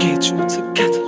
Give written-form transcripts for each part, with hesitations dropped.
get you together.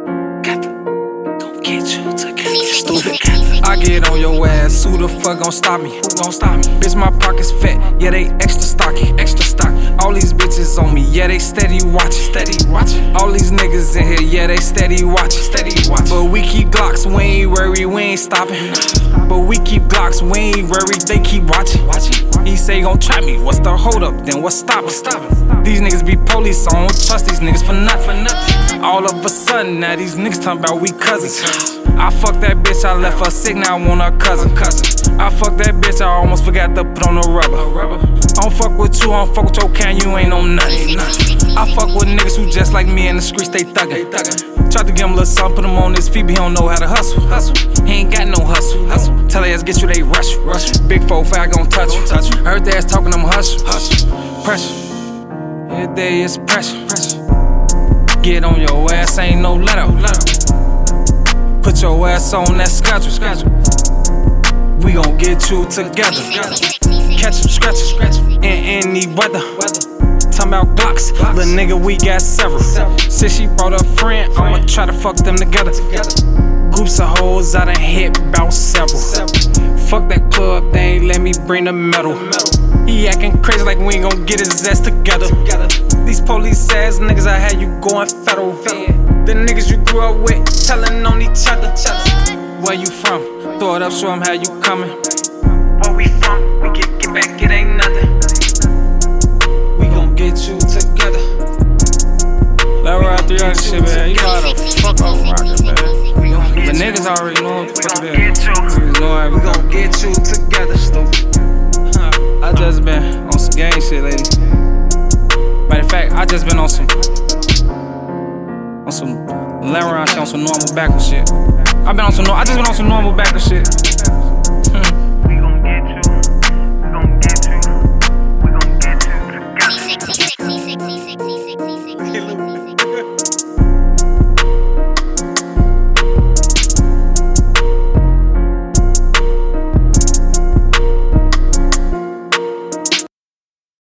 Gon' get you together. Stupid. I get on your ass, who the fuck gon' stop me? Who gon' stop me? Bitch, my pockets fat, yeah, they extra stocky, extra stocky. All these bitches on me, yeah, they steady watchin', steady watchin'. All these niggas in here, yeah, they steady watchin', steady watchin'. But we keep Glocks, we ain't worried, we ain't stoppin'. But we keep Glocks, we ain't worried, they keep watchin'. He say gon' trap me, what's the hold up, then what's stoppin'? These niggas be police, so I don't trust these niggas for nothing. All of a sudden, now these niggas talking about we cousins. I fucked that bitch, I left her sick, now I want her cousin. I fucked that bitch, I almost forgot to put on the rubber. I don't fuck with you, I don't fuck with your kind, you ain't on nothing. I fuck with niggas who just like me in the streets, they thuggin'. Tried to give him a little something, put him on his feet, but he don't know how to hustle. He ain't got no hustle. Tell their ass get you, they rush you. Big 4-5 gon' touch you. Heard their ass talking, I'm hush. Pressure, every day is pressure. Get on your ass, ain't no let up. Put your ass on that schedule. We gon' get you together. Catch 'em scratchin' in any weather. Talking about Glocks, little nigga, we got several. Since she brought a friend, I'ma try to fuck them together. Groups of hoes, I done hit bout several. Fuck that club, they ain't let me bring the metal. He actin' crazy like we ain't gon' get his ass together. These police ass niggas, I had you going federal. The niggas you grew up with, tellin' on each other. Where you from? Throw it up, show 'em how you comin'. Where we from? We get back, it ain't nothing. We gon' get you together. Let ride through that shit, man. You know how the fuck I'm rockin', man. The niggas already know what the fuck it is. We gon' get you together, stupid. I just been on some gang shit lately. Matter of fact, I just been on some Laron shit, on some normal backwards shit. I just been on some normal backwards shit.